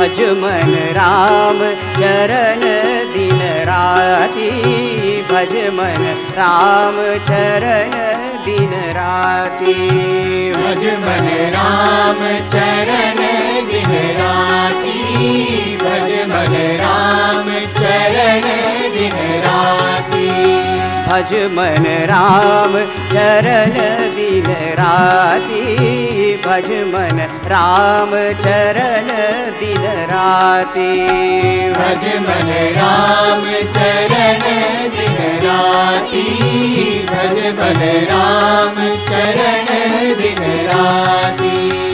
भज मन राम चरण दिन राति, भज मन राम चरण दिन राति, भज मन राम चरण दिन राति, भज मन राम चरण दिन राति, भज मन राम चरण दिन राति, भज मन राम चरण दिन राति, भज मन राम चरण दिन राति, भज मन राम चरण दिन राति।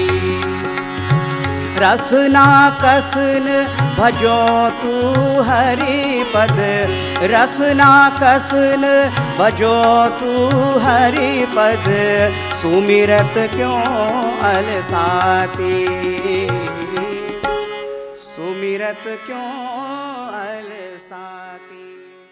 रसना कसन भजो तू हरि पद, रसना कसन भजो तू हरि पद, सुमिरत क्यों अलसाती, सुमिरत क्यों अलसाती।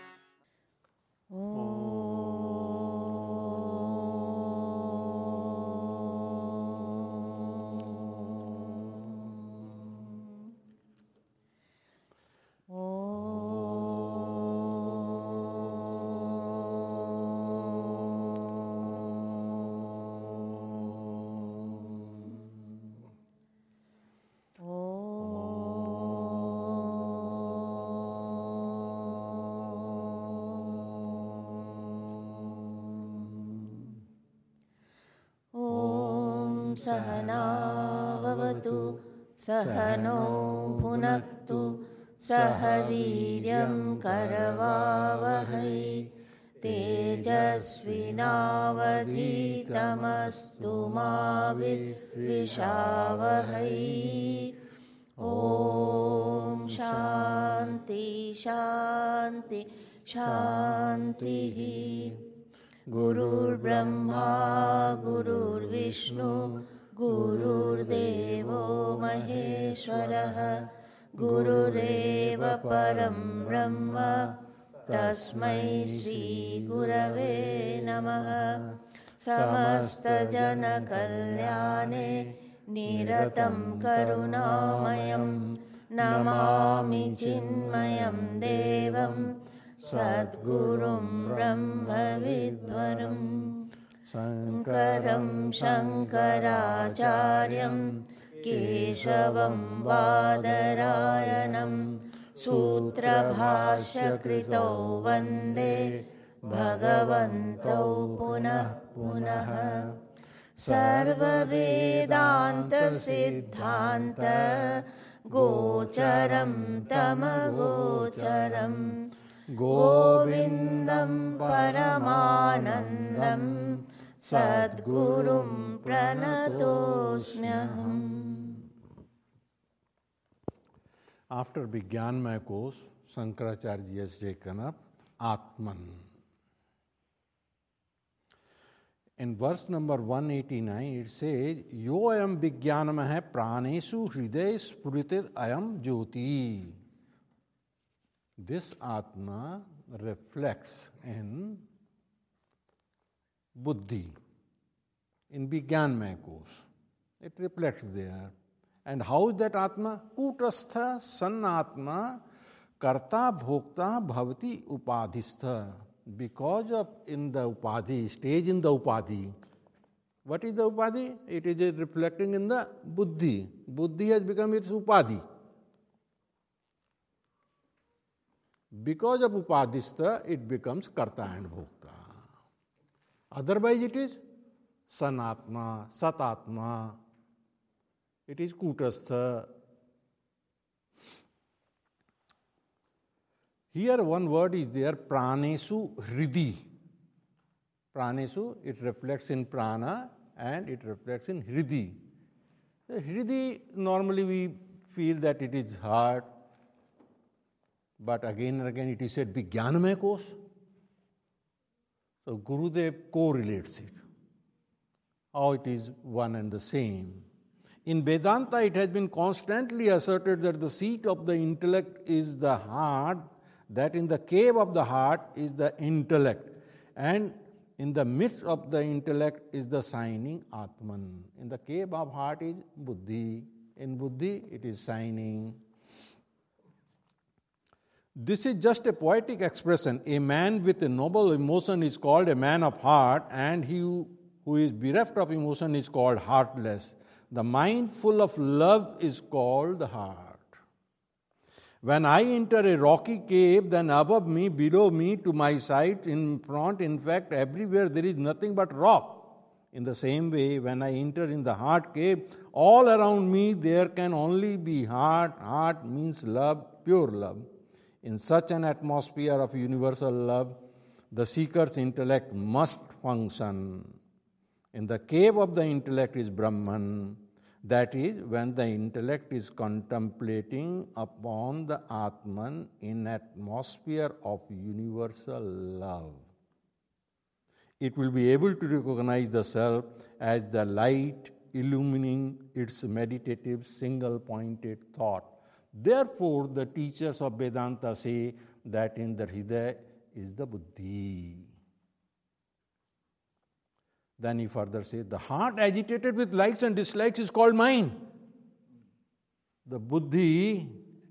सहना भवतु सहनो भुनक्तु सह वीर्यं करवावहै तेजस्विनावधीतमस्तु मा विद्विषावहै। ॐ शान्ति शान्ति शान्तिः। गुरुर्ब्रह्मा गुरुर्विष्णु गुरुर्देवो महेश्वरः, गुरुरेव परं ब्रह्म तस्मै श्रीगुरवे नमः। समस्तजनकल्याणे निरतं करुणामयं नमामि चिन्मयं देवं सद्गुरुं ब्रह्मविद्वरं शङ्करं शङ्कराचार्यं केशवं बादरायणं सूत्रभाष्यकृतौ वन्दे भगवन्तौ पुनः पुनः। सर्ववेदान्तसिद्धान्त गोचरं तमगोचरं गोविन्दं परमानन्दं सद्गुरुं प्रणतोऽस्म्यहम्। After Vigyanmaya course, Shankaracharya has taken up Atman. In verse number 189, it says, Yo ayam Vigyanamah praneshu hriday spuritit ayam jyoti. This Atma reflects in Buddhi, in Vigyanmaya course. It reflects there. And how is that Atma? Kutastha san Atma karta bhokta bhavati upadhistha. Because of in the upadhi, stage in the upadhi. What is the upadhi? It is reflecting in the buddhi. Buddhi has become its upadhi. Because of upadhistha, it becomes karta and bhokta. Otherwise it is sanatma, satatma. It is kutastha. Here one word is there, pranesu hridi. Pranesu, it reflects in prana and it reflects in hridi. The hridi, normally we feel that it is heart, but again and again it is said Vigyanamaya course. So Gurudev correlates it. How it is one and the same. In Vedanta, it has been constantly asserted that the seat of the intellect is the heart, that in the cave of the heart is the intellect, and in the midst of the intellect is the shining Atman. In the cave of heart is Buddhi. In Buddhi, it is shining. This is just a poetic expression. A man with a noble emotion is called a man of heart, and he who is bereft of emotion is called heartless. The mind full of love is called the heart. When I enter a rocky cave, then above me, below me, to my side, in front, in fact, everywhere there is nothing but rock. In the same way, when I enter in the heart cave, all around me there can only be heart. Heart means love, pure love. In such an atmosphere of universal love, the seeker's intellect must function. In the cave of the intellect is Brahman. That is, when the intellect is contemplating upon the Atman in atmosphere of universal love. It will be able to recognize the self as the light illumining its meditative single-pointed thought. Therefore, the teachers of Vedanta say that in the Hridaya is the Buddhi. Then he further says, the heart agitated with likes and dislikes is called mind. The Buddhi,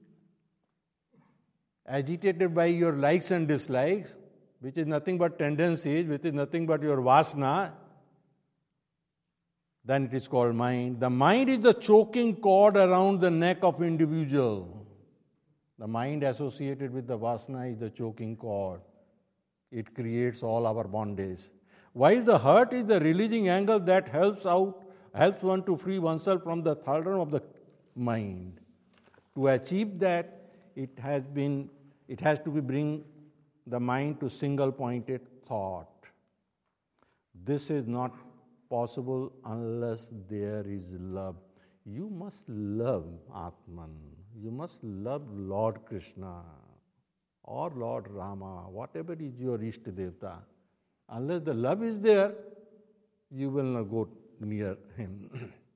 agitated by your likes and dislikes, which is nothing but tendencies, which is nothing but your vasana, then it is called mind. The mind is the choking cord around the neck of individual. The mind associated with the vasana is the choking cord. It creates all our bondage. While the heart is the releasing angle that helps one to free oneself from the thraldom of the mind. To achieve that, it has to bring the mind to single-pointed thought. This is not possible unless there is love. You must love Atman. You must love Lord Krishna or Lord Rama, whatever is your Ishta Devta. Unless the love is there, you will not go near him.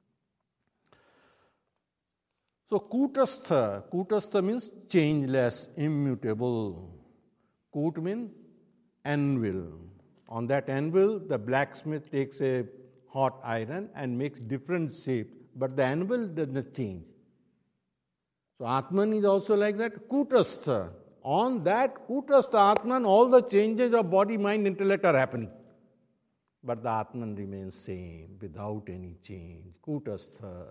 So Kutastha means changeless, immutable. Kut means anvil. On that anvil, the blacksmith takes a hot iron and makes different shapes, but the anvil does not change. So Atman is also like that, Kutastha. On that Kutastha Atman, all the changes of body, mind, intellect are happening. But the Atman remains same, without any change. Kutastha.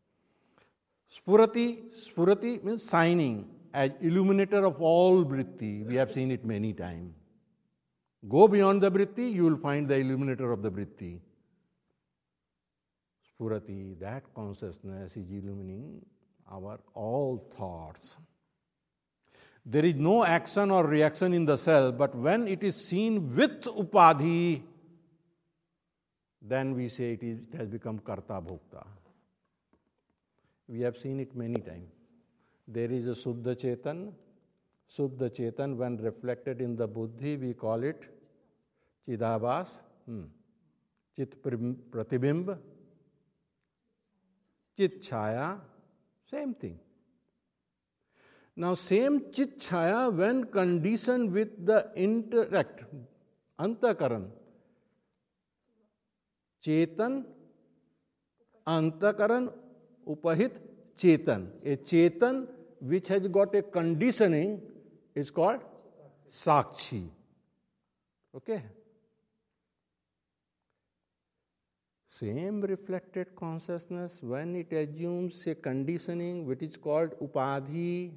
Spurati means shining, as illuminator of all vritti. We have seen it many times. Go beyond the vritti, you will find the illuminator of the vritti. Spurati, that consciousness is illumining our all thoughts. There is no action or reaction in the self, but when it is seen with upadhi, then we say it has become karta bhokta. We have seen it many times. There is a Suddha Chetan. Suddha Chetan, when reflected in the Buddhi, we call it Chidabhas, Chit Pratibimb, Chit Chaya, same thing. Now, same Chit Chaya, when conditioned with the intellect, Antakaran, Chetan, Antakaran, Upahit, Chetan. A Chetan which has got a conditioning is called Sakshi. Okay? Same reflected consciousness, when it assumes a conditioning which is called Upadhi,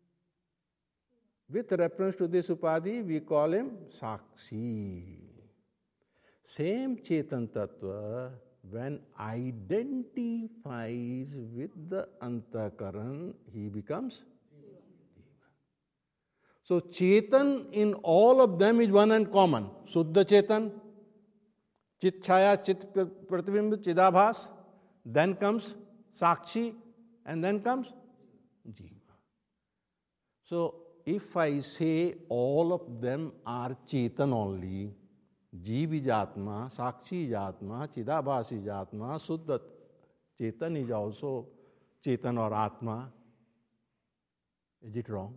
with reference to this Upadhi, we call him Sakshi. Same Chetan Tattva, when identifies with the Antakaran, he becomes Jiva. So Chetan in all of them is one and common. Suddha Chetan, Chit Chaya, Chit Pratibimb, Chidabhas, then comes Sakshi, and then comes Jiva. So if I say all of them are Chetan only, Jeev is Atma, Sakshi is Atma, Chidabhas is Atma, Suddha Chetan is also Chetan or Atma. Is it wrong?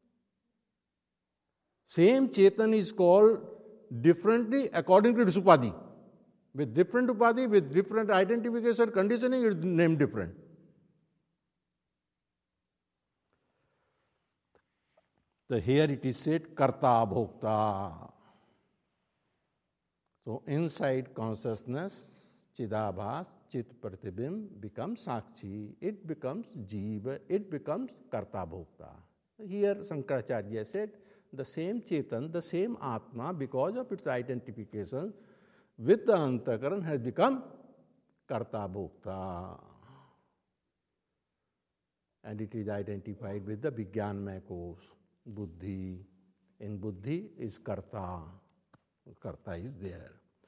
Same Chetan is called differently according to this Upadhi. With different Upadhi, with different identification, conditioning, it is named different. So here it is said karta bhokta. So inside consciousness, Chidabhas, Chit Pratibimb becomes Sakshi, it becomes Jiva, it becomes Karta Bhokta. Here Shankaracharya said the same Chetan, the same Atma, because of its identification with the Antakaran has become Karta Bhokta. And it is identified with the Vijnanmaya Kos, Buddhi. In Buddhi is Karta. Karta is there.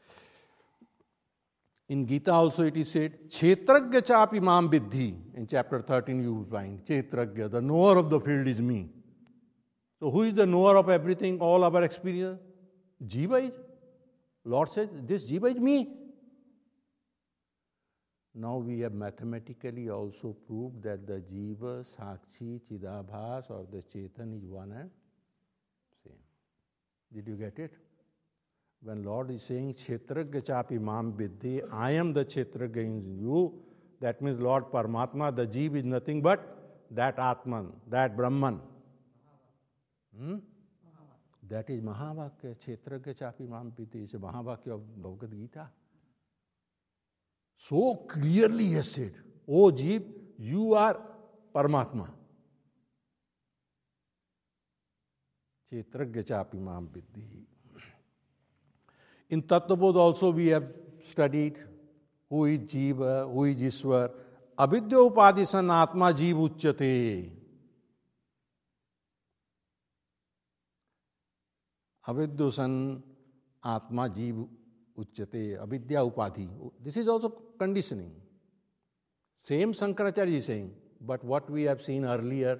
In Gita also it is said, Kshetragya chapi mam vidhi. In chapter 13 you will find, Kshetragya, the knower of the field is me. So who is the knower of everything, all our experience? Jiva is. Lord says, this Jiva is me. Now we have mathematically also proved that the Jiva, Sakshi, Chidabhas or the Chetan is one and same. Did you get it? When Lord is saying, Kshetragya chapi mam vidhi, I am the Kshetragya in you, that means Lord Paramatma, the Jeev is nothing but that Atman, that Brahman. That is Mahavakya, Kshetragya chapi mam vidhi, is a Mahavakya of Bhagavad Gita. So clearly he has said, O Jeev, you are Paramatma. Kshetragya chapi mam vidhi. In Tattvabodh also we have studied who is Jiva, who is Ishwar. Avidya upadisan atma jiva uchyate. Avidyasan atma jiva uchyate. Avidya upadhi. This is also conditioning. Same Shankaracharya is saying, but what we have seen earlier,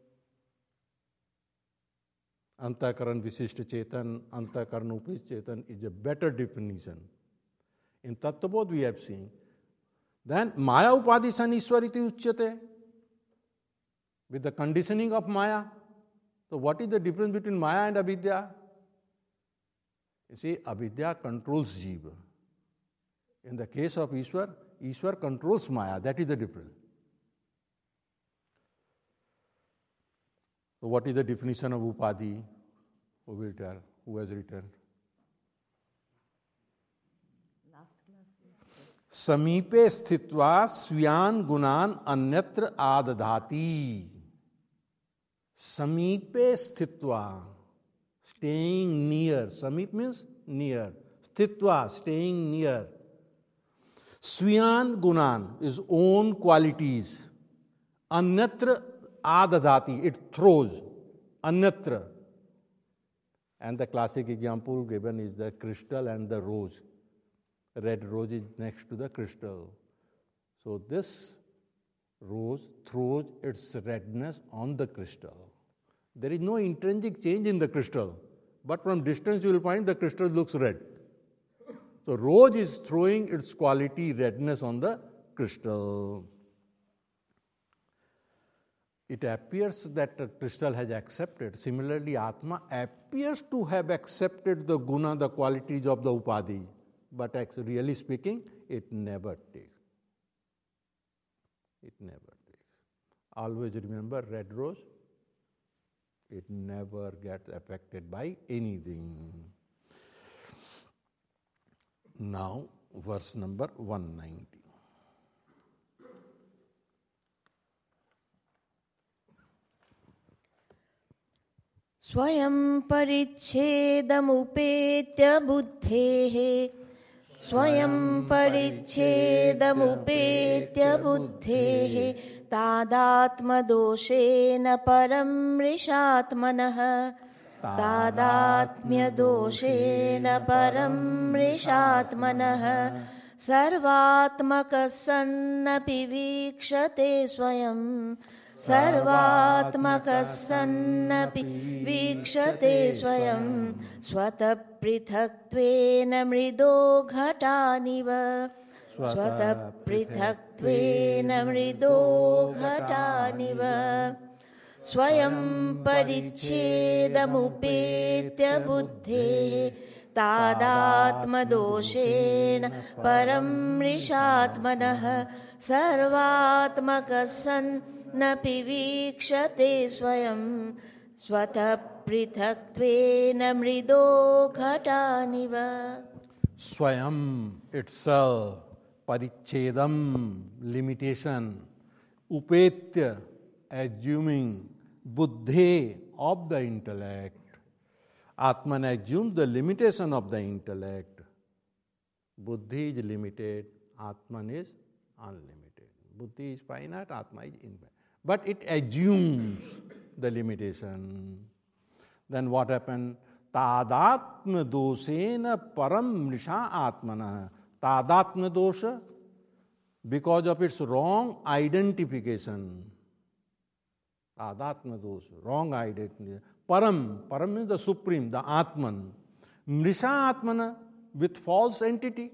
Antakaran Visishta Chetan, Antakaran Upis Chetan is a better definition. In Tattvabodh we have seen. Then Maya Upadhisan Ishwariti Uchyate, with the conditioning of Maya. So what is the difference between Maya and Avidya? You see, Avidya controls Jiva. In the case of Ishwar, Ishwar controls Maya. That is the difference. So what is the definition of Upadhi? Who will tell? Who has written? Samipe sthitva sviyan gunan anyatra adadhati. Samipe sthitva, staying near. Samip means near. Sthitva, staying near. Sviyan gunan is own qualities. Anyatra adadhati, it throws. Anyatra. And the classic example given is the crystal and the rose. Red rose is next to the crystal. So this rose throws its redness on the crystal. There is no intrinsic change in the crystal, but from distance you will find the crystal looks red. So rose is throwing its quality redness on the crystal. It appears that the crystal has accepted. Similarly, Atma appears to have accepted the guna, the qualities of the upadhi. But really speaking, it never takes. It never takes. Always remember red rose, it never gets affected by anything. Now, verse number 190. स्वयं परिच्छेदमुपेत्य बुद्धेः स्वयं परिच्छेदमुपेत्य बुद्धेः तादात्म्यदोषेण परं मृषात्मनः तादात्म्यदोषेण परं मृषात्मनः सर्वात्मकः सन्नपि वीक्षते स्वयं सर्वात्मकः सन्नपि वीक्षते स्वयं स्वतः पृथक्त्वेन मृदो घटानिव स्वतः पृथक्त्वेन मृदो घटानिव स्वयं परिच्छेदमुपेत्य बुद्धेः तादात्म्यदोषेण परं मृषात्मनः सर्वात्मकः सन् नपि वीक्षते स्वयं स्वतः पृथक्त्वेन मृदो घटानिव. Swayam itself, parichedam, limitation, upetya, assuming, buddhe, of the intellect. Atman assumes the limitation of the intellect. Buddhi is limited, Atman is unlimited. Buddhi is finite, Atma is infinite. But it assumes the limitation. Then what happened? Tadatma dosena param mrisha atmana. Tadatma dosha, because of its wrong identification. Tadatma dosha, wrong identification. Param means the supreme, the Atman. Mrisha atmana, with false entity.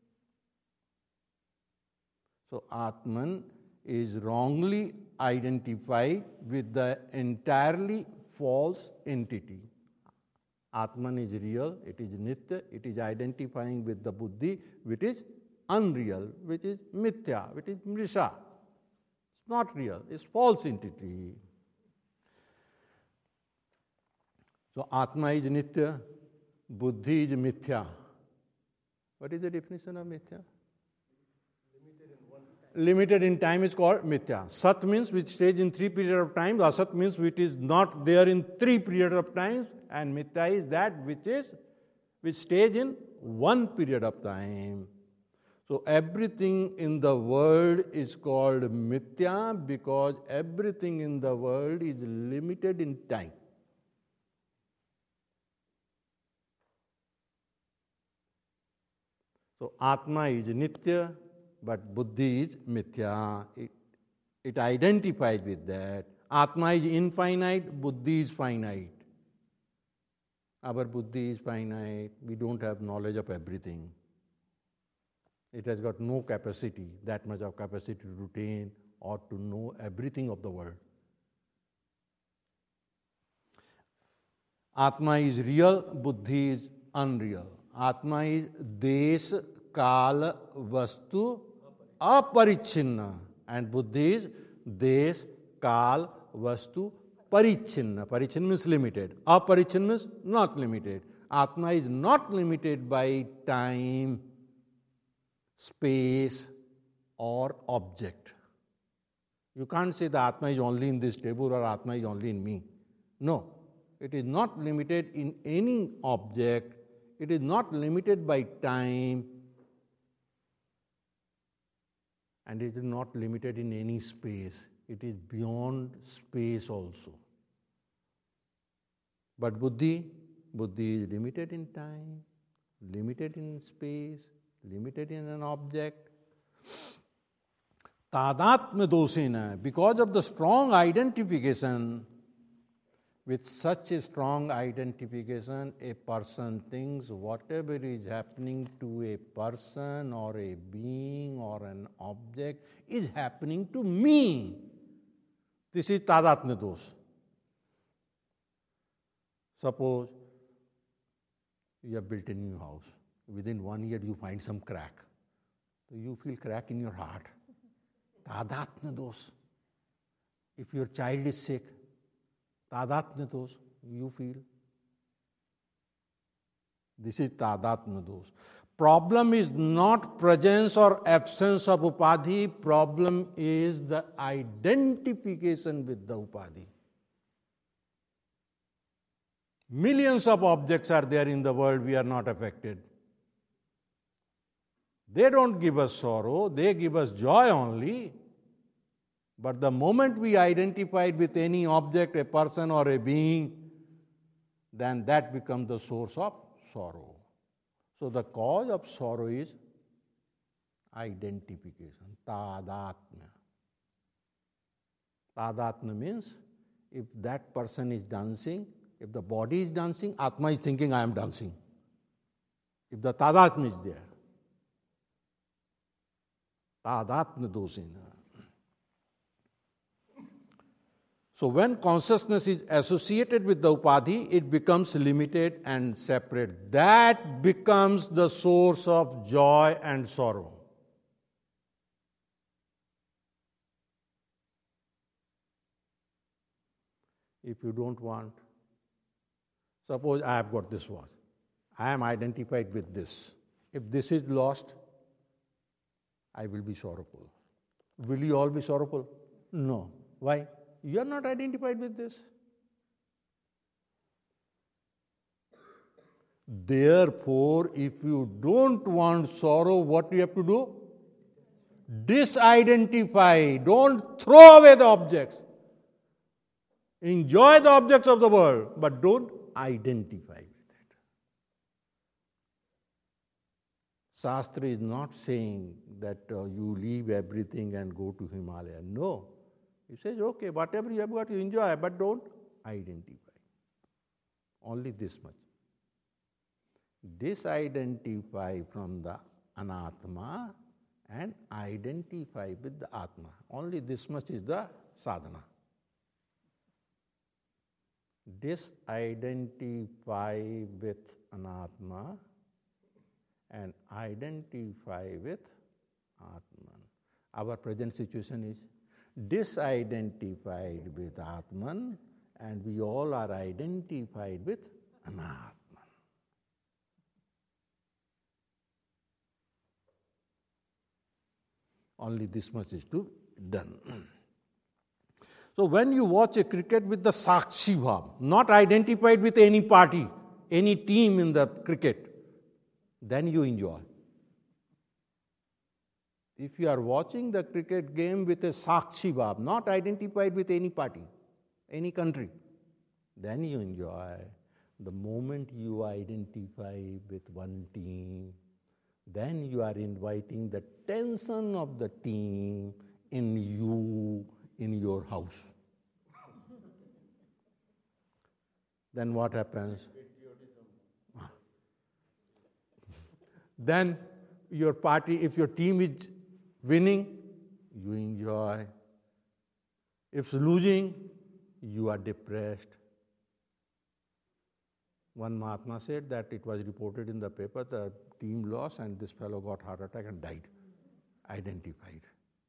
So Atman is wrongly identified with the entirely false entity. Atman is real, it is nitya, it is identifying with the buddhi, which is unreal, which is mithya, which is mrisha. It's not real, it's false entity. So Atma is nitya, buddhi is mithya. What is the definition of mithya? Limited in time is called mithya. Sat means which stays in 3 periods of time. Asat means which is not there in 3 periods of time. And mithya is that which stays in 1 period of time. So everything in the world is called mithya because everything in the world is limited in time. So Atma is nitya, but buddhi is mithya. It identifies with that. Atma is infinite, buddhi is finite. Our buddhi is finite. We don't have knowledge of everything. It has got no capacity, that much of capacity to retain or to know everything of the world. Atma is real, buddhi is unreal. Atma is desh, kala, vastu, aparichinna. And buddhi is desh, kal, vastu, parichinna. Parichinna means limited. Aparichinna means not limited. Atma is not limited by time, space, or object. You can't say the Atma is only in this table or Atma is only in me. No. It is not limited in any object. It is not limited by time. And it is not limited in any space. It is beyond space also. But buddhi is limited in time, limited in space, limited in an object. Tadatma dosena, because of the strong identification, with such a strong identification, a person thinks whatever is happening to a person or a being or an object is happening to me. This is tadatma dos. Suppose you have built a new house. Within 1 year you find some crack. So you feel crack in your heart. Tadatma dos. If your child is sick, tadatma dos, you feel. This is tadatma dos. Problem is not presence or absence of upadhi. Problem is the identification with the upadhi. Millions of objects are there in the world, we are not affected. They don't give us sorrow, they give us joy only. But the moment we identified with any object, a person or a being, then that becomes the source of sorrow. So the cause of sorrow is identification, tadatma. Tadatma means if that person is dancing, if the body is dancing, Atma is thinking, I am dancing. If the tadatma is there. Tadatma dosena. So when consciousness is associated with the upadhi, it becomes limited and separate. That becomes the source of joy and sorrow. If you don't want Suppose I have got this watch. I am identified with this. If this is lost, I will be sorrowful. Will you all be sorrowful? No. Why? You are not identified with this. Therefore, if you don't want sorrow, what you have to do? Disidentify. Don't throw away the objects. Enjoy the objects of the world, but don't identify with it. Shastra is not saying that you leave everything and go to Himalaya. No. He says, okay, whatever you have got, you enjoy, but don't identify. Only this much. Disidentify from the anatma and identify with the atma. Only this much is the sadhana. Disidentify with anatma and identify with atman. Our present situation is disidentified with atman and we all are identified with anatman. Only this much is to done. So when you watch a cricket with the Sakshi Bhav, not identified with any party, any team in the cricket, then you enjoy. If you are watching the cricket game with a Sakshi Bhav, not identified with any party, any country, then you enjoy. The moment you identify with one team, then you are inviting the tension of the team in you, in your house. Then what happens? Then your party, if your team is winning, you enjoy. If it's losing, you are depressed. One Mahatma said that it was reported in the paper, the team lost and this fellow got heart attack and died. Identified.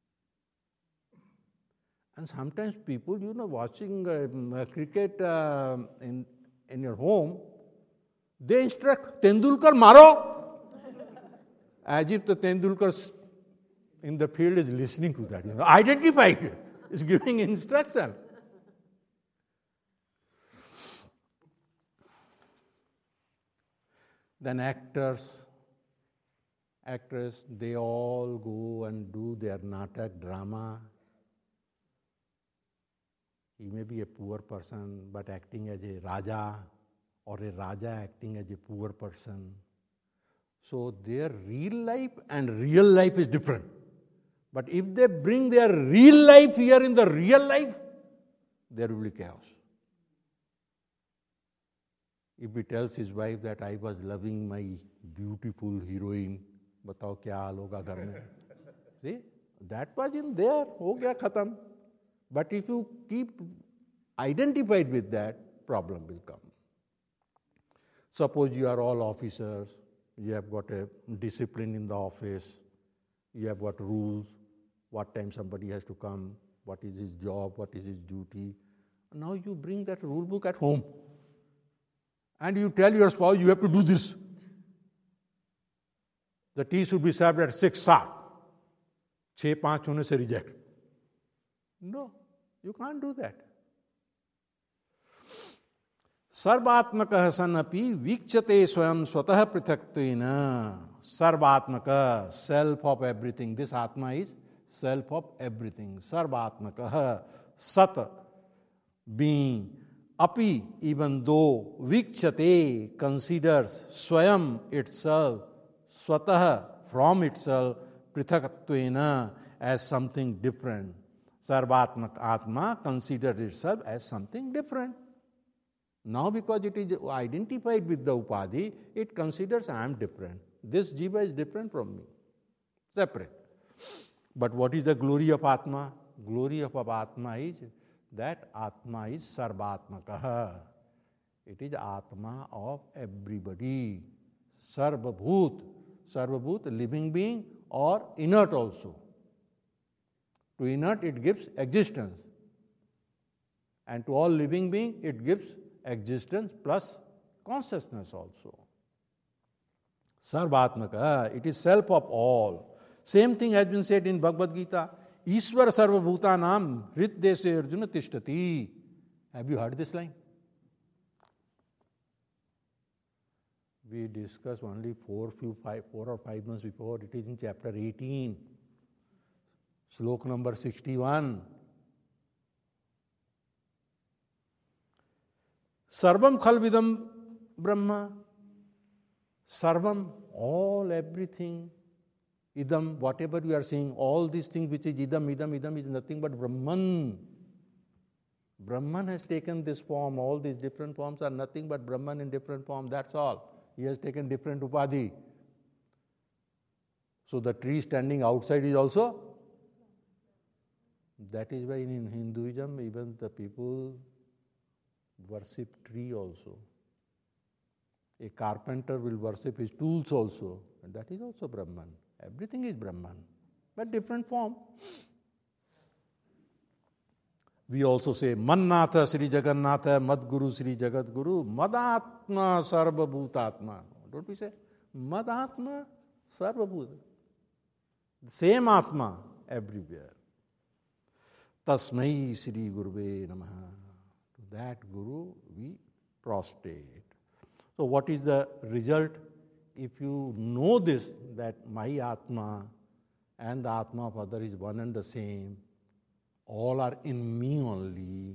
And sometimes people, watching cricket in your home, they instruct, Tendulkar maro! As if the Tendulkar in the field is listening to that. Identified, is giving instruction. Then actors, they all go and do their natak, drama. He may be a poor person, but acting as a Raja, or a Raja acting as a poor person. So their real life and real life is different. But if they bring their real life here in the real life, there will be chaos. If he tells his wife that I was loving my beautiful heroine, batao kya haal hoga ghar mein. See, that was in there, ho gaya khatam. But if you keep identified with that, problem will come. Suppose you are all officers, you have got a discipline in the office, you have got rules, what time somebody has to come, what is his job, what is his duty. Now you bring that rule book at home. And you tell your spouse, you have to do this. The tea should be served at 6 sharp. 6-5 hone se reject. No, you can't do that. Sarvatmaka sanapi vikchate swayam swatah prithaktvena. Sarvatmaka, self of everything. This Atma is self of everything. Sarvatmaka, sat, being. Api, even though, vikchate, considers, swayam, itself, swatah, from itself, prithaktvena, as something different. Sarvatmak Atma considers itself as something different. Now because it is identified with the Upadhi, it considers I am different. This Jiva is different from me. Separate. But what is the glory of Atma? Glory of Atma is that Atma is Sarvatmakaha. It is Atma of everybody. Sarvabhut. Sarvabhut, living being or inert also. To inert it gives existence. And to all living being it gives existence plus consciousness also. Sarvatmaka, it is self of all. Same thing has been said in Bhagavad Gita. Ishwar sarvabhutanam hrideshe arjuna tishtati. Have you heard this line? We discussed only 4 or 5 months before. It is in chapter 18, slok number 61. Sarvam khalvidam Brahma. Sarvam, all, everything. Idam, whatever we are saying, all these things which is idam is nothing but Brahman. Brahman has taken this form. All these different forms are nothing but Brahman in different form. That's all. He has taken different upadhi. So the tree standing outside is also. That is why in Hinduism, even the people worship tree also. A carpenter will worship his tools also. And that is also Brahman. Everything is Brahman, but different form. We also say, Mannatha Sri Jagannatha, Madguru Sri Jagat Guru, Madatma Sarva Bhutatma. Don't we say? Madatma Sarva Bhuta. Same Atma everywhere. Tasmai Sri Guruve Namaha. To that Guru we prostrate. So what is the result? If you know this, that my Atma and the Atma of other is one and the same, all are in me only,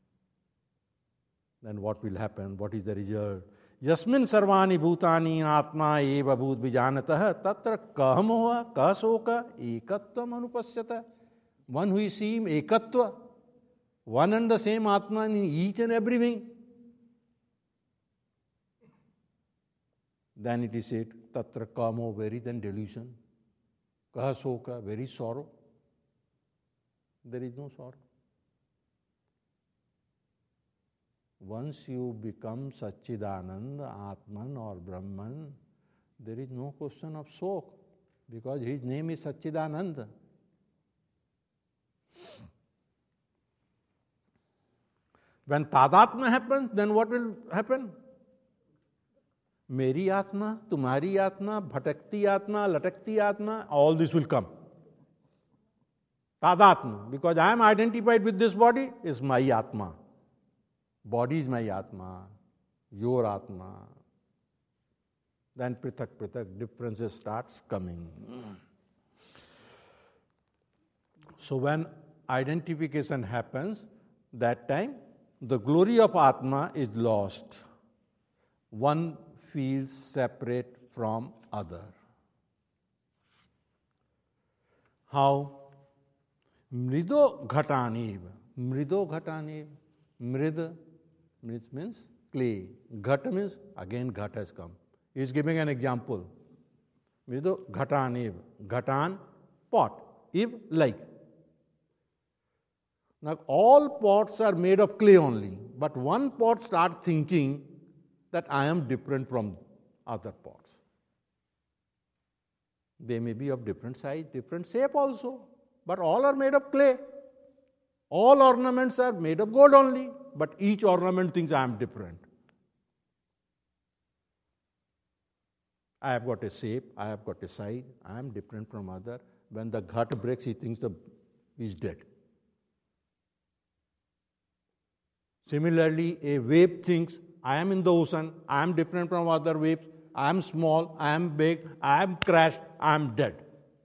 then what will happen? What is the result? Yasmin sarvani bhutani atma eva bhut vijanatah tatra kahamoha kasoka ekatvam anupasyata. One who is seeing ekatva, one and the same Atma in each and everything. Then it is said, tatra kamo, very then delusion. Kaha soka, very sorrow. There is no sorrow. Once you become Satchidanand, Atman or Brahman, there is no question of sok, because his name is Satchidananda. When Tadatma happens, then what will happen? Meri Atma, Tumhari Atma, Bhatakti Atma, Latakti Atma, all this will come. Tadatma, because I am identified with this body, is my Atma. Body is my Atma, your Atma. Then Prithak, differences starts coming. So when identification happens, that time the glory of Atma is lost. One feels separate from other. How? Mrido ghatanev. Mrido ghatanev. Mrid means clay. Ghat means, again ghat has come. He is giving an example. Mrido ghatanev. Ghatan, pot. Ev, like. Now all pots are made of clay only. But one pot starts thinking that I am different from other pots. They may be of different size, different shape also. But all are made of clay. All ornaments are made of gold only. But each ornament thinks I am different. I have got a shape, I have got a size, I am different from other. When the ghat breaks, he thinks he is dead. Similarly, a wave thinks, I am in the ocean, I am different from other waves, I am small, I am big, I am crashed, I am dead.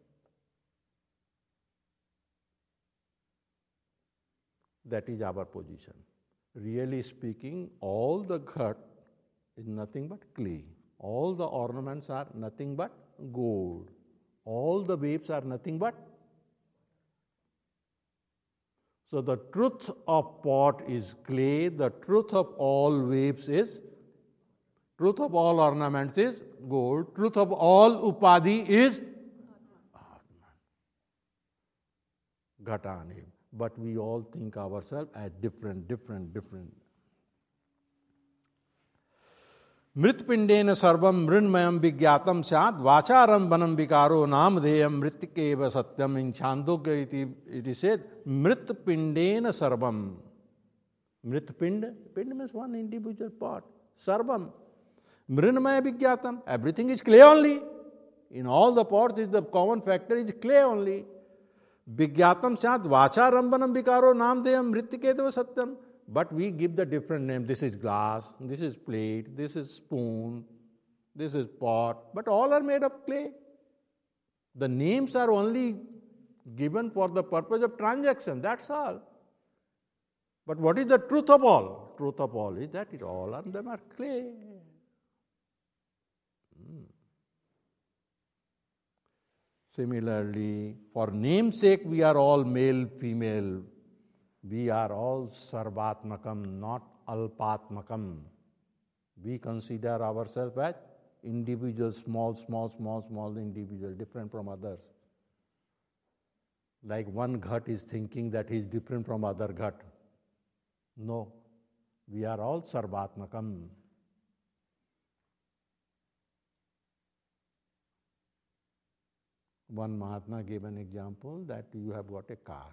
That is our position. Really speaking, all the ghat is nothing but clay. All the ornaments are nothing but gold. All the waves are nothing but. So the truth of pot is clay, the truth of all waves is, truth of all ornaments is gold, truth of all upadhi is Ghatani. But we all think ourselves as different. Mritpindena sarvam mrinmayam vigyatam syad vacharam vanam vikaro namdheyam mritikeva satyam. In Chandogya it is said, Mritpindena sarvam. Mritpind, pind means one individual part. Sarvam, Mrinmaya Vigyatam, everything is clay only. In all the pots, the common factor is clay only. Vigyatam Syat Vacha Rambanam Vikaro Namdeyam Mritiketava Satyam. But we give the different name. This is glass, this is plate, this is spoon, this is pot. But all are made of clay. The names are only given for the purpose of transaction. That's all. But what is the truth of all? Truth of all is that all of them are clay. Similarly, for namesake, we are all male, female. We are all sarvatmakam, not alpatmakam. We consider ourselves as individuals, small individual, different from others. Like one ghat is thinking that he is different from other ghat. No, we are all sarvatmakam. One Mahatma gave an example that you have got a car.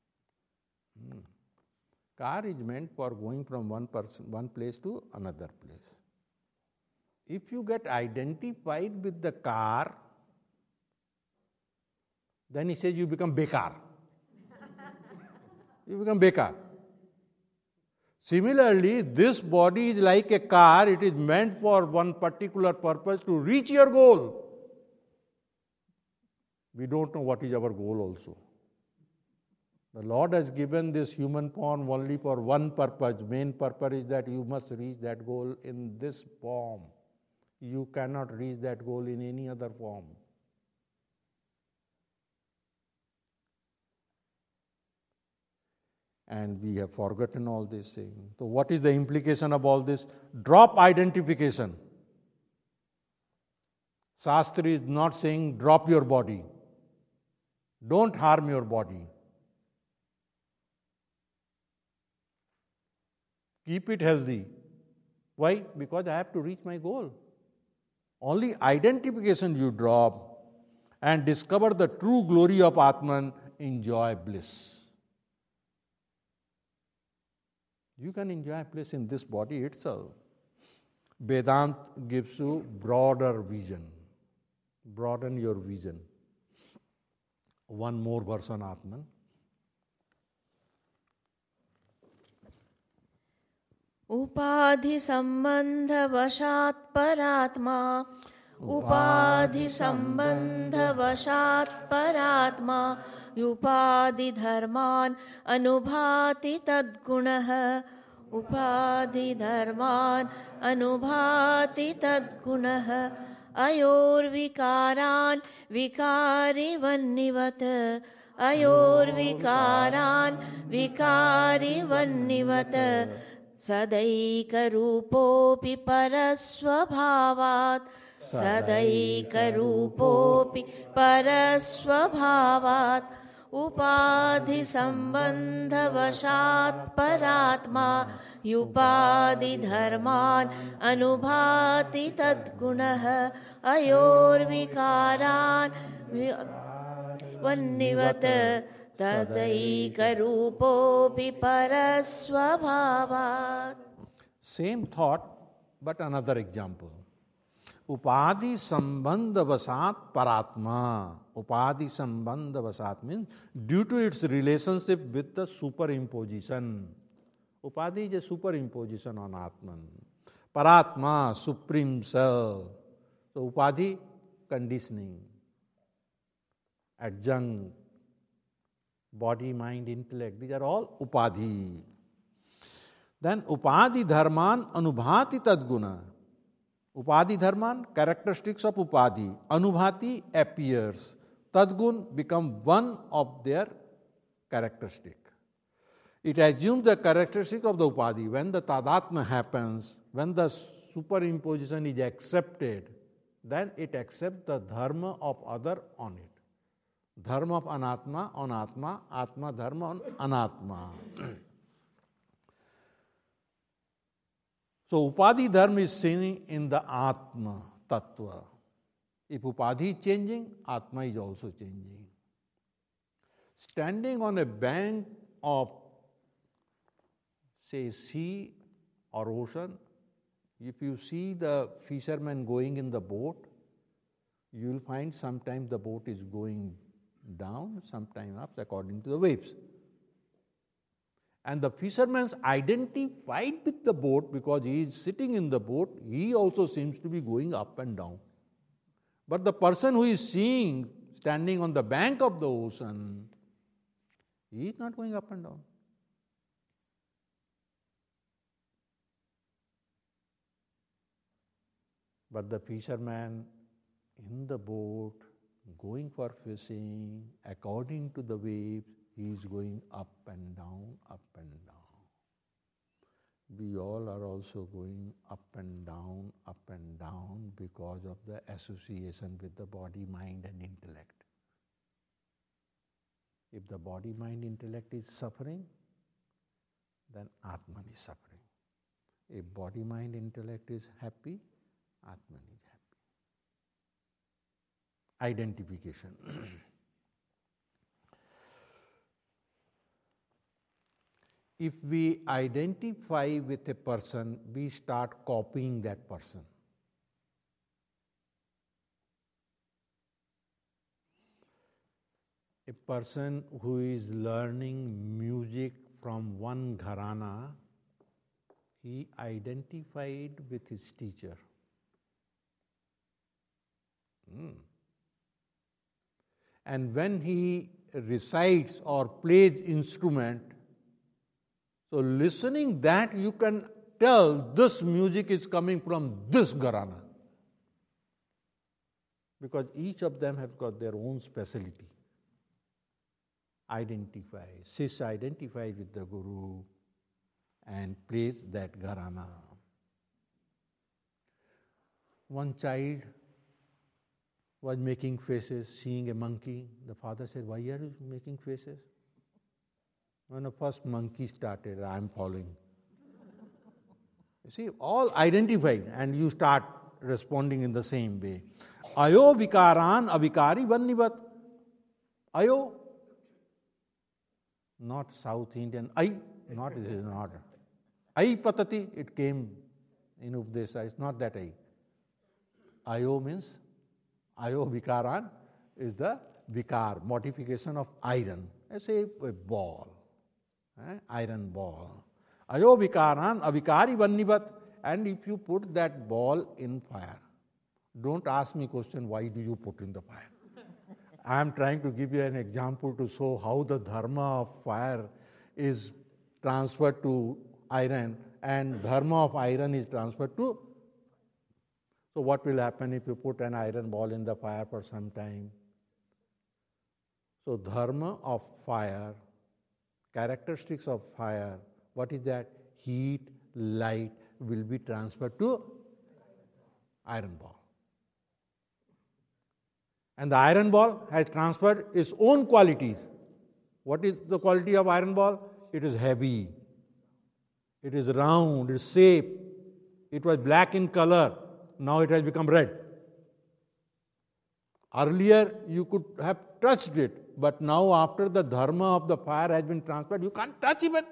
Car is meant for going from one place to another place. If you get identified with the car, then he says you become bekar. You become bekar. Similarly, this body is like a car. It is meant for one particular purpose to reach your goal. We don't know what is our goal also. The Lord has given this human form only for one purpose. Main purpose is that you must reach that goal in this form. You cannot reach that goal in any other form. And we have forgotten all these things. So what is the implication of all this? Drop identification. Shastra is not saying drop your body. Don't harm your body. Keep it healthy. Why? Because I have to reach my goal. Only identification you drop and discover the true glory of Atman, enjoy bliss. You can enjoy bliss in this body itself. Vedanta gives you broader vision. Broaden your vision. One more verse on Atman. उपाधि संबंध वशात् परात्मा उपाधि संबंध वशात् परात्मा उपाधि धर्मान् अनुभाति तद्गुणः उपाधि धर्मान् अनुभाति तद्गुणः अयोर्विकारान् विकारिवन्निवत् अयोर्विकारान् विकारिवन्निवत् सदैकरूपोऽपि परस्वभावात् सदैकरूपोऽपि परस्वभावात् उपाधि संबंधवशात् परात्मा युपाधि धर्मान् अनुभाति तद्गुणः अयोर्विकारान् वन्निवत् तदैकरूपोऽपि परस्वभावात्. Same thought, but another example. Upadhi sambandha vasat paratma. Upadhi sambandha vasat means due to its relationship with the superimposition. Upadhi is a superimposition on Atman. Paratma, supreme self. So Upadhi, conditioning, adjunct, body, mind, intellect. These are all Upadhi. Then Upadhi dharman anubhati tadguna. Upadhi dharman, characteristics of Upadhi. Anubhati appears. Tadgun become one of their characteristic. It assumes the characteristic of the Upadhi. When the Tadatma happens, when the superimposition is accepted, then it accepts the dharma of other on it. Dharma of anatma on atma, atma dharma on anatma. So Upadhi dharma is seen in the Atma Tattva. If Upadhi is changing, Atma is also changing. Standing on a bank of, say, sea or ocean, If you see the fisherman going in the boat, you will find sometimes the boat is going down, sometimes up, according to the waves. And the fisherman's identified with the boat because he is sitting in the boat, he also seems to be going up and down. But the person who is seeing, standing on the bank of the ocean, he is not going up and down. But the fisherman in the boat, going for fishing, according to the waves, he is going up and down, up and down. We all are also going up and down because of the association with the body, mind and intellect. If the body, mind, intellect is suffering, then Atman is suffering. If body, mind, intellect is happy, Atman is happy. Identification. If we identify with a person, we start copying that person. A person who is learning music from one gharana, he identified with his teacher. And when he recites or plays instrument, so listening that you can tell this music is coming from this gharana. Because each of them have got their own specialty. Identify. Sishya identifies with the Guru and plays that gharana. One child was making faces, seeing a monkey. The father said, "Why are you making faces?" When the first monkey started, "I am following." You see, all identified, and you start responding in the same way. Ayo vikaran avikari vannivat. Ayo, not South Indian. Ai, not this is not. Ai patati, it came in Updesha. It's not that ai. Ayo means, ayo vikaran is the vikar, modification of iron. Let's say a ball, iron ball. Ayo vikaran avikari vannivat. And if you put that ball in fire, don't ask me question, why do you put in the fire? I am trying to give you an example to show how the dharma of fire is transferred to iron and dharma of iron is transferred to. So what will happen if you put an iron ball in the fire for some time? So dharma of fire, characteristics of fire, what is that? Heat, light will be transferred to iron ball. And the iron ball has transferred its own qualities. What is the quality of iron ball? It is heavy. It is round, its shape. It was black in color. Now it has become red. Earlier you could have touched it, but now after the dharma of the fire has been transferred, you can't touch even.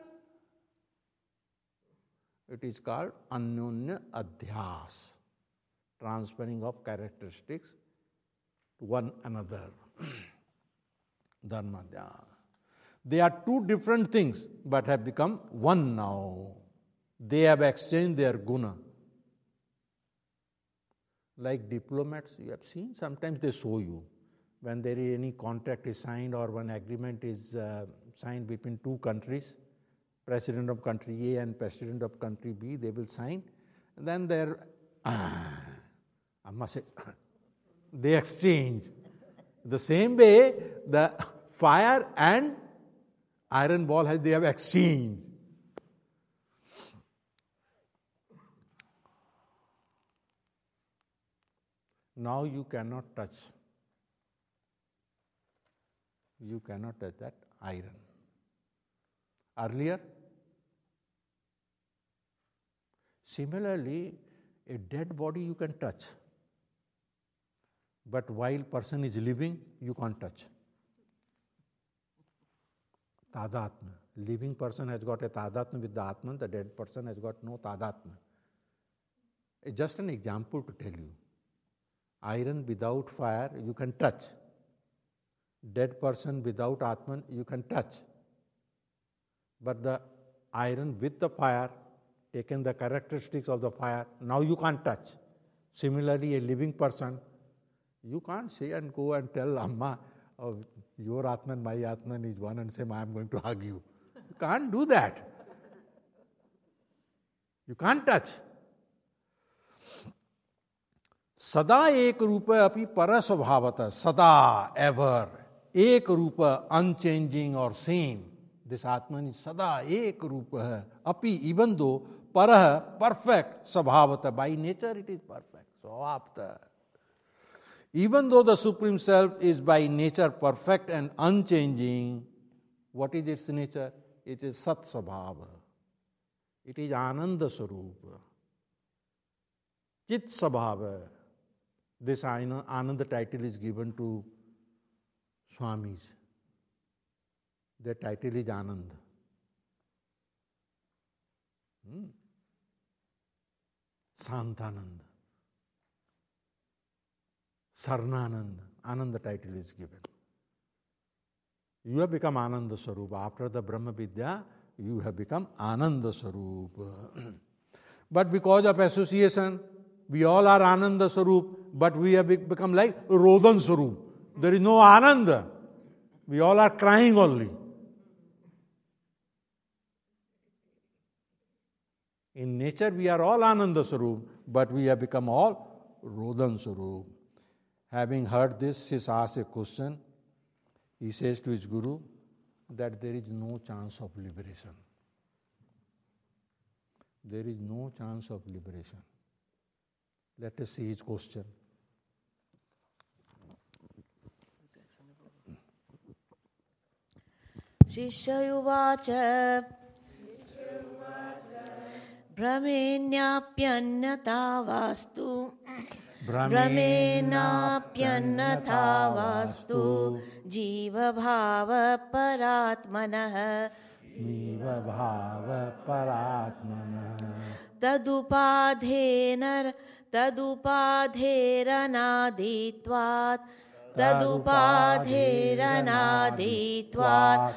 It is called Anyonya Adhyas, transferring of characteristics to one another. Dharma. They are two different things, but have become one now. They have exchanged their guna. Like diplomats, you have seen, sometimes they show you. When there is any contract is signed or one agreement is signed between two countries, President of country A and President of country B, they will sign. And then they exchange. The same way, the fire and iron ball they have exchanged. Now you cannot touch. You cannot touch that iron. Earlier, similarly, a dead body you can touch. But while person is living, you can't touch. Tadatma. Living person has got a tadatma with the Atman, the dead person has got no tadatma. Just an example to tell you. Iron without fire, you can touch. Dead person without Atman, you can touch. But the iron with the fire, taken the characteristics of the fire, now you can't touch. Similarly, a living person, you can't say and go and tell Amma, oh, your Atman, my Atman is one, and say, I am going to hug you. You can't do that. You can't touch. Sada ek rupa api parasvabhavata. Sada, ever. Ek rupa, unchanging or same. This Atman is sada ek rupa. Api, even though parah, perfect, svabhavata. By nature it is perfect. Svabhavata. Even though the Supreme Self is by nature perfect and unchanging, what is its nature? It is Sat Svabhava. It is Ananda Swarupa. Chit Svabhava. This Ananda title is given to Swamis. Their title is Ananda. Santananda. Sarnananda. Ananda title is given. You have become Ananda Swarupa. After the Brahma Vidya, you have become Ananda Swarupa. But because of association, we all are Ananda Swarup, but we have become like Rodan Swarup. There is no Ananda. We all are crying only. In nature, we are all Ananda Swarup, but we have become all Rodan Swarup. Having heard this, he asks a question. He says to his Guru that there is no chance of liberation. There is no chance of liberation. Let us see his question. Shishayuvacha Brahmenyapyannata vastu Brahmenapyannata vastu Jiva bhava paratmanah Jiva bhava paratmanah Tadupadheranaditvat Tadupadheranaditvat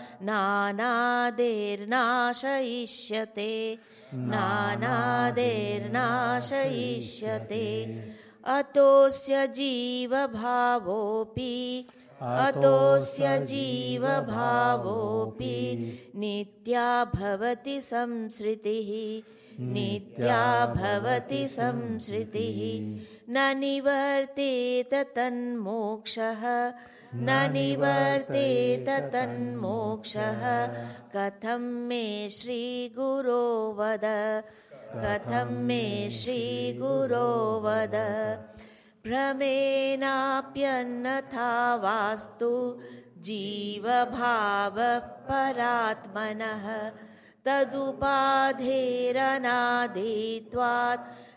Nanadirnashayishyate Nanadirnashayishyate Atosya jiva bhavopi Atosya jiva bhavopi Nitya bhavati samsritihi Nitya bhavati samsritihi Na nivarteta tanmokshaha Na nivarteta tanmokshaha Katham me Shri Guru vada Katham me Shri Guru vada Brahmenapyannatha vastu Jiva bhava paratmanah Tadupadheranaditvat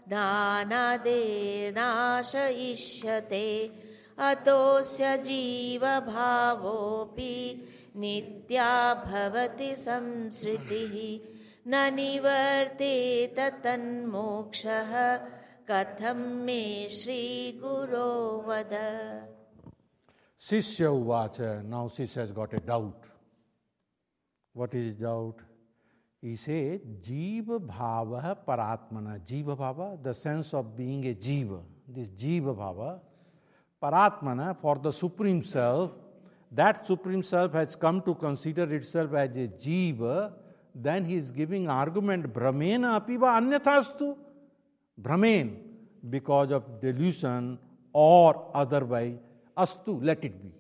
Nanadirnashayishyate Atosya jiva bhavopi Nitya bhavati samsritihi Na nivarteta tanmokshaha Katham me Shri Guru vada. Sishya uvacha. Now Sishya has got a doubt. What is his doubt? He said, Jiva bhava paratmana. Jiva bhava, the sense of being a jiva. This jiva bhava, paratmana, for the Supreme Self, that Supreme Self has come to consider itself as a jiva. Then he is giving argument, Brahmena apiva anyathastu. Brahmen, because of delusion or otherwise, astu, let it be.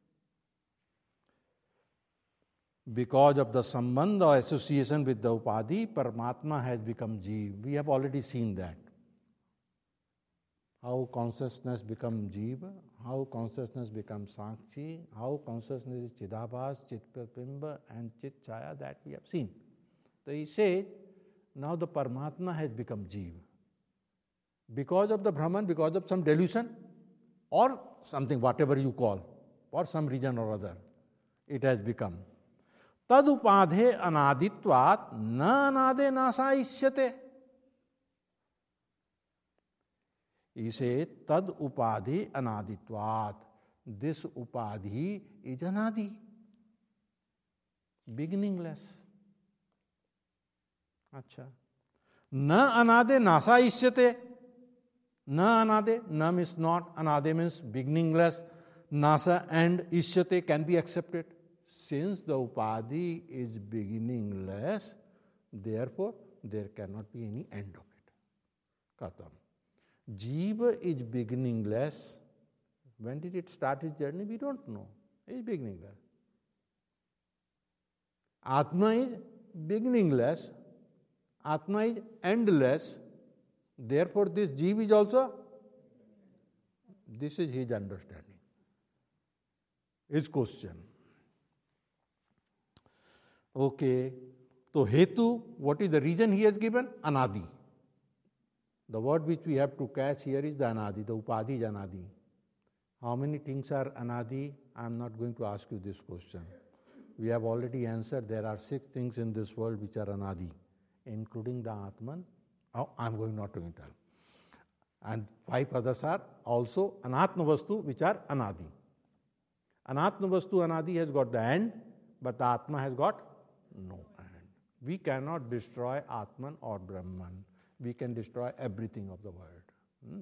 Because of the sambandha or association with the upadhi, Paramatma has become Jeev. We have already seen that. How consciousness becomes Jeeva, how consciousness becomes Sakshi, how consciousness is Chidabhas, Chitpabimba and Chit Chaya, that we have seen. So he says, now the Paramatma has become Jeeva. Because of the Brahman, because of some delusion, or something, whatever you call, for some reason or other, it has become. Tadupadhe anaditvat na anade nasa ishyate. He says, tad upadhi anaditvat. This upadhi is anadi, beginningless. Acha. Na anade nasa ishyate. Na anade, na means not, anade means beginningless. Nasa and ishyate can be accepted. Since the upadhi is beginningless, therefore there cannot be any end of it. Katam. Jiva is beginningless. When did it start its journey? We don't know. It is beginningless. Atma is beginningless. Atma is endless. Therefore, this Jiva is also. This is his understanding. His question. Okay. So, Hetu, what is the reason he has given? Anadi. The word which we have to catch here is the Anadi. The Upadhi is Anadi. How many things are Anadi? I am not going to ask you this question. We have already answered there are 6 things in this world which are Anadi, including the Atman. Oh, I am going not to tell. And 5 others are also Anatma Vastu which are Anadi. Anatma Vastu Anadi has got the end, but the Atma has got no end. We cannot destroy Atman or Brahman. We can destroy everything of the world.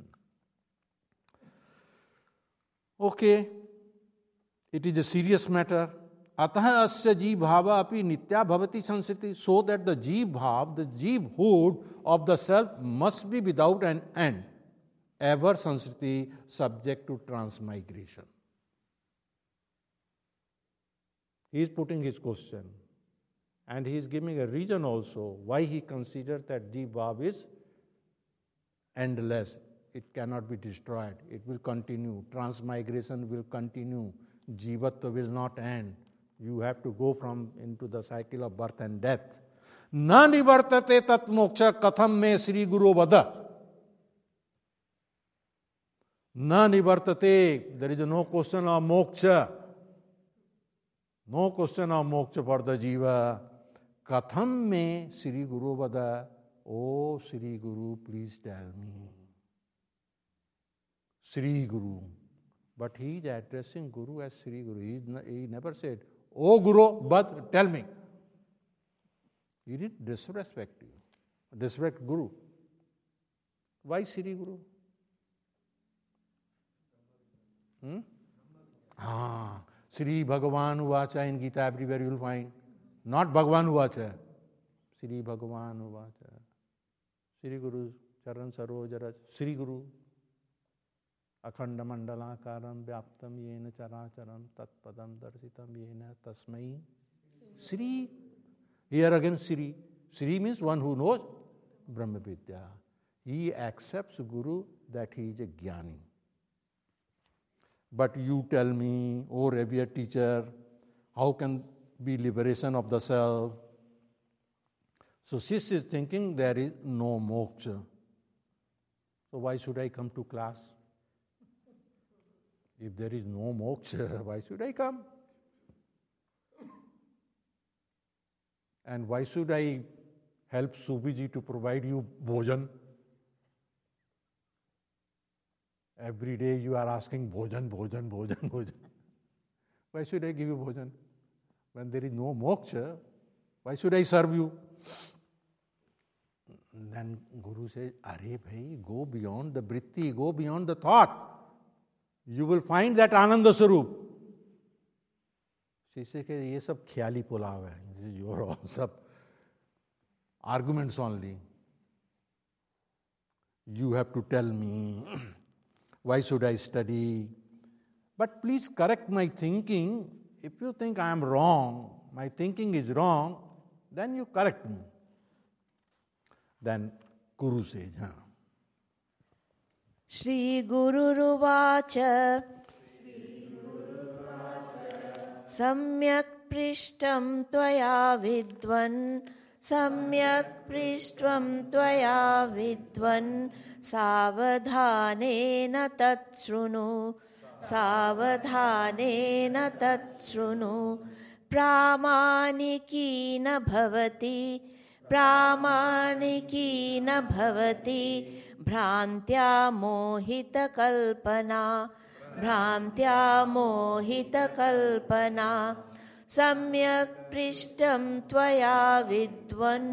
Okay, it is a serious matter. Ataha asya jeev bhava api nitya bhavati sansriti. So that the jeev bhav, the jeevhood of the self must be without an end, ever sansriti, subject to transmigration. He is putting his question and he is giving a reason also why he considers that jeev bhav is endless. It cannot be destroyed. It will continue. Transmigration will continue. Jivatva will not end. You have to go into the cycle of birth and death. Na nivartate tat moksha katham me Sri Guru vada. Na nivartate. There is no question of moksha. No question of moksha for the jiva. Katham me Sri Guru vada. Oh Sri Guru, please tell me. Sri Guru. But he is addressing Guru as Sri Guru. He never said, oh Guru, but tell me. He didn't disrespect you. Disrespect Guru. Why Sri Guru? Sri Bhagavan Uvacha in Gita, everywhere you will find. Not Bhagavan Uvacha. Sri Bhagavan Uvacha. Sri Guru Charan Sarojaraj. Sri Guru. Akhanda Mandalakaram Vyaptam Yena Characharam Tatpadam Darsitam Yena Tasmai Sri. Here again Sri. Sri means one who knows Brahma Vidya. He accepts Guru that he is a Jnani. But you tell me, oh revered teacher, how can be liberation of the self? So Sis is thinking there is no moksha. So why should I come to class? If there is no moksha, why should I come? And why should I help Subiji to provide you bhojan? Every day you are asking bhojan, bhojan, bhojan, bhojan. Why should I give you bhojan? When there is no moksha, why should I serve you? Then Guru says, Are bhai, go beyond the vritti, go beyond the thought. You will find that Ananda Sarup. She says, ये सब ख्याली पुलाव है. This is your all सब arguments only. You have to tell me, why should I study? But please correct my thinking. If you think I am wrong, my thinking is wrong, then you correct me. Then Guru says, Shri Gururuvacha Samyak Prishtam Tvaya Vidvan Samyak Prishtvam Tvaya Vidvan Savadhanena Tatsrunu Savadhanena Tatsrunu Pramaniki na bhavati प्रामाणिकी न भवति भ्रान्त्या मोहितकल्पना भ्रान्त्या मोहितकल्पना सम्यक् पृष्टं त्वया विद्वन्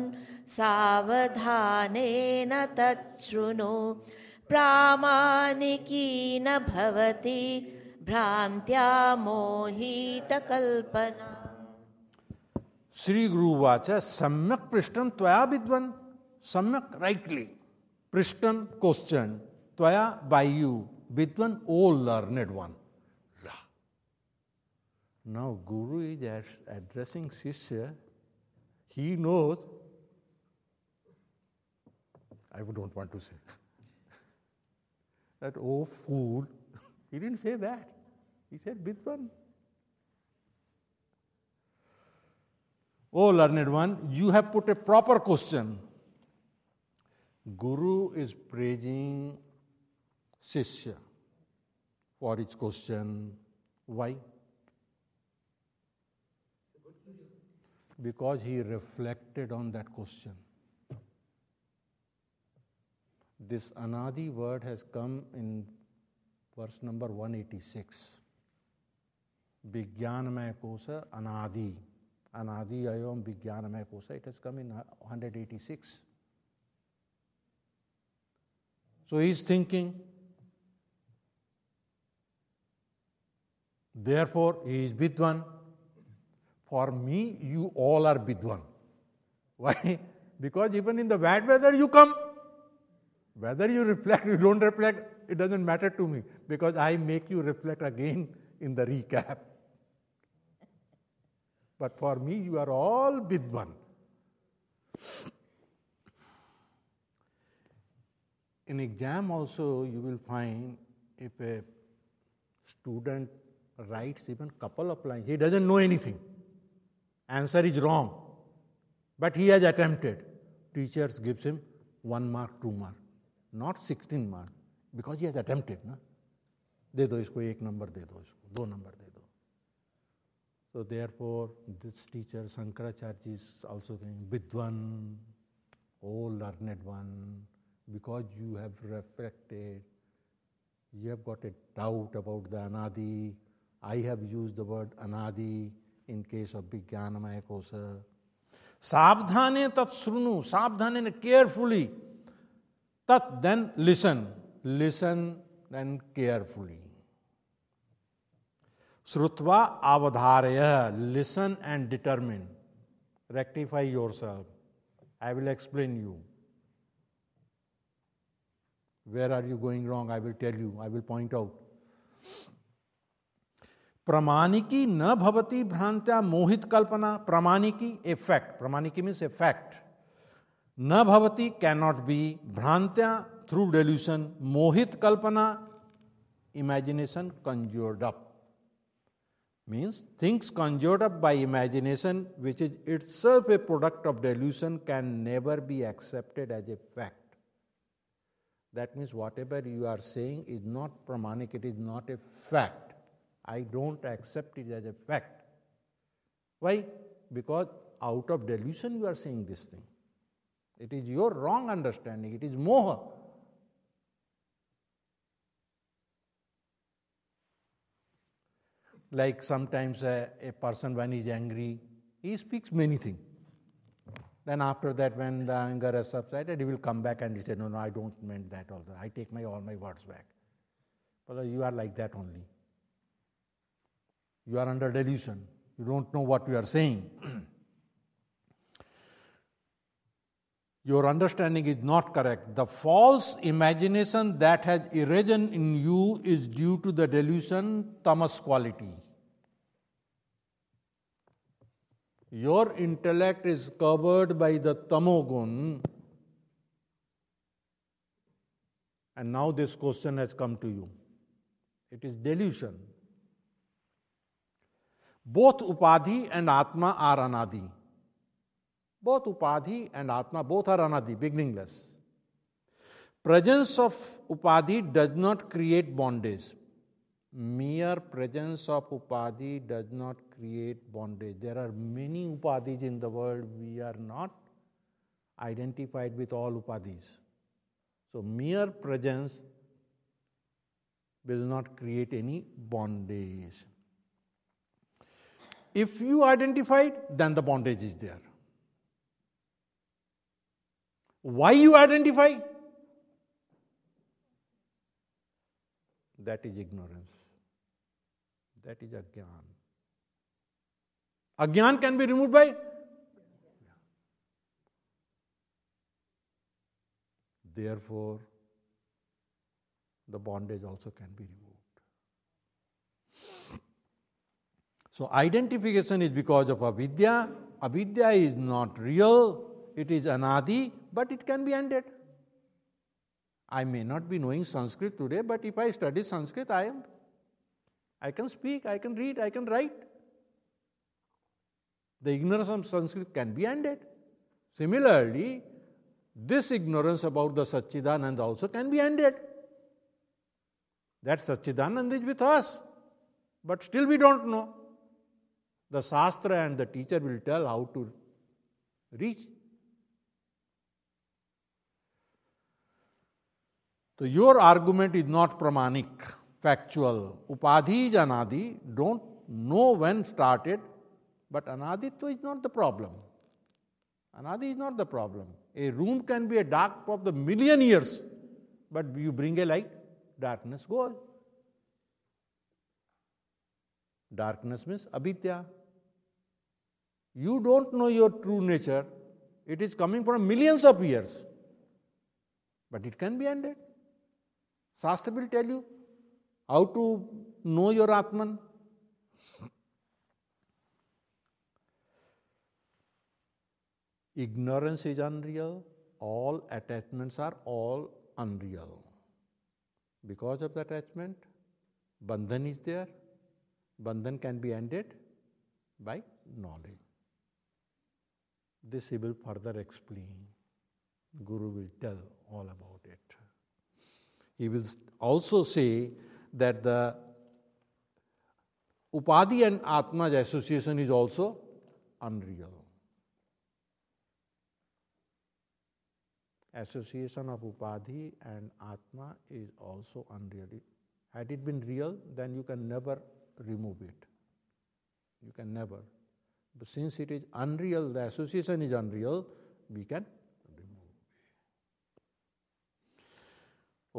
सावधानेन तच्छृणु प्रामाणिकी न भवति भ्रान्त्या मोहितकल्पना। Sri Guru Vacha Samyak Prishtam Tvaya Vidvan. Samyak rightly. Prishtam question. Tvaya by you. Vidvan, O learned one. Now Guru is addressing Shishya. He knows. I don't want to say that, oh fool. He didn't say that. He said Vidvan. Oh learned one, you have put a proper question. Guru is praising Shishya for its question. Why? Because he reflected on that question. This Anadi word has come in verse number 186. Vijnanamaya Kosa Anadi. Anadi Ayom Vijnanamaya Kosa. It has come in 186. So he is thinking. Therefore, he is Vidwan. For me, you all are Vidwan. Why? Because even in the bad weather, you come. Whether you reflect, you don't reflect, it doesn't matter to me. Because I make you reflect again in the recap. But for me, you are all Vidwan. In exam also, you will find if a student writes even couple of lines, he doesn't know anything. Answer is wrong. But he has attempted. Teachers gives him 1 mark, 2 mark. Not 16 mark. Because he has attempted. Na? दे दो इसको 1 number दे दो इसको 2 number दे दो. So therefore, this teacher Shankaracharya is also saying, Vidwan, O learned one, because you have reflected, you have got a doubt about the Anadi. I have used the word Anadi in case of Vijnanamaya Kosa. Sabdhane tat srunu, sabdhane, carefully. Tat, then listen. Listen and carefully. Srutva avadharaya, listen and determine. Rectify yourself. I will explain you. Where are you going wrong? I will tell you. I will point out. Pramaniki na bhavati bhrantya mohit kalpana. Pramaniki, a fact. Pramaniki means a fact. Na bhavati, cannot be. Bhrantya, through delusion. Mohit kalpana, imagination conjured up. Means things conjured up by imagination, which is itself a product of delusion, can never be accepted as a fact. That means whatever you are saying is not pramanik, it is not a fact. I don't accept it as a fact. Why? Because out of delusion you are saying this thing. It is your wrong understanding, it is moha. Like sometimes a person, when he is angry, he speaks many things. Then after that, when the anger has subsided, he will come back and he said, no, I don't mean that also. I take all my words back. But you are like that only. You are under delusion. You don't know what you are saying. Your understanding is not correct. The false imagination that has arisen in you is due to the delusion, tamas quality. Your intellect is covered by the tamogun. And now this question has come to you. It is delusion. Both Upadhi and Atma are Anadi. Both Upadhi and Atma, both are Anadi, beginningless. Presence of Upadhi does not create bondage. Mere presence of Upadhi does not create bondage. There are many Upadhis in the world. We are not identified with all upadhis. So mere presence will not create any bondage. If you identified, then the bondage is there. Why you identify? That is ignorance. That is ajnana. Ajnana can be removed by? Therefore, the bondage also can be removed. So, identification is because of avidya. Avidya is not real, it is anadi, but it can be ended. I may not be knowing Sanskrit today, but if I study Sanskrit, I can speak, I can read, I can write. The ignorance of Sanskrit can be ended. Similarly, this ignorance about the Satchidanand also can be ended. That Satchidanand is with us, but still we don't know. The Shastra and the teacher will tell how to reach. So your argument is not pramanik, factual. Upadhi is anadi, don't know when started, but anaditva is not the problem. Anadi is not the problem. A room can be a dark of the million years, but you bring a light, darkness goes. Darkness means avidya. You don't know your true nature. It is coming from millions of years, but it can be ended. Shastra will tell you how to know your Atman. Ignorance is unreal. All attachments are all unreal. Because of the attachment, bandhan is there. Bandhan can be ended by knowledge. This he will further explain. Guru will tell all about it. He will also say that the Upadhi and Atma's association is also unreal. Association of Upadhi and Atma is also unreal. Had it been real, then you can never remove it. You can never. But since it is unreal, the association is unreal, we can remove it.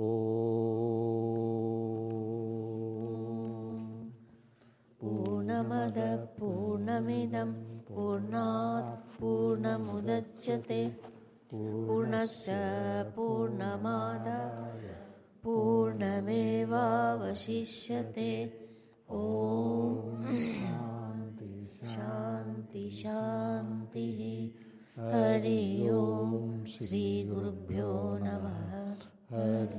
Om Purnamada Purnamidam Purnat Purnamudachyate Purnasya Purnamadaya Purnameva Vasishyate. Om Shanti Shanti. Hari Om Shri Gurubhyo Namaha.